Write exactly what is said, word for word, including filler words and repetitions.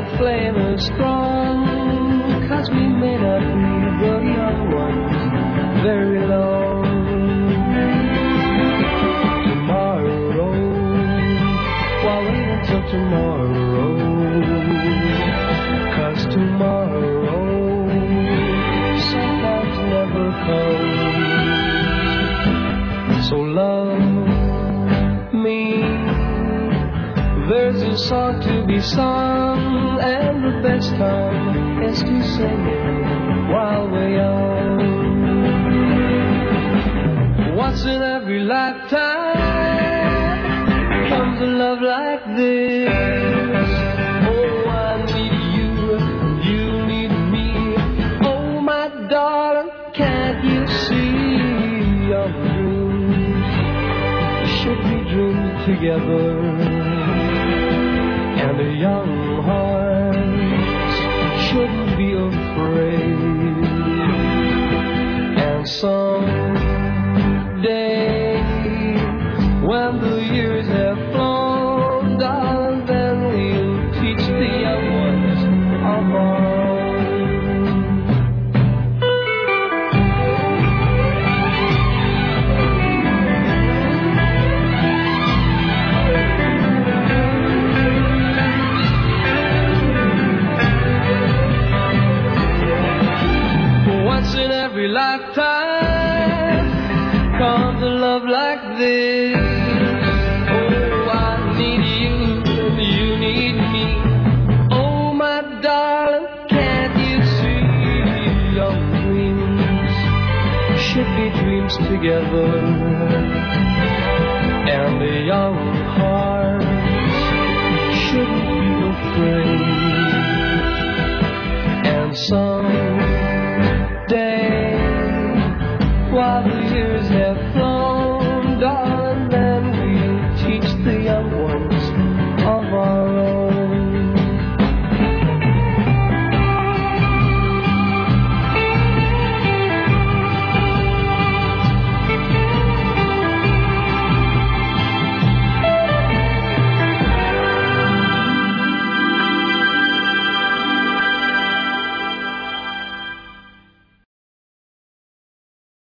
flame is strong, 'cause we may not be the young ones very long. Tomorrow, why wait until tomorrow? 'Cause tomorrow sometimes never comes. So love me. There's a song to be sung, and the best time is to sing it while we're young. Once in every lifetime comes a love like this. Oh, I need you, you need me. Oh, my darling, can't you see our dreams should be dreamed together? And the young hearts shouldn't be afraid. And someday, when the years have flown, darling, then we'll teach the young ones our in every lifetime comes a love like this. Oh, I need you, you need me. Oh, my darling, can't you see your dreams should be dreams together? And the young hearts shouldn't be afraid.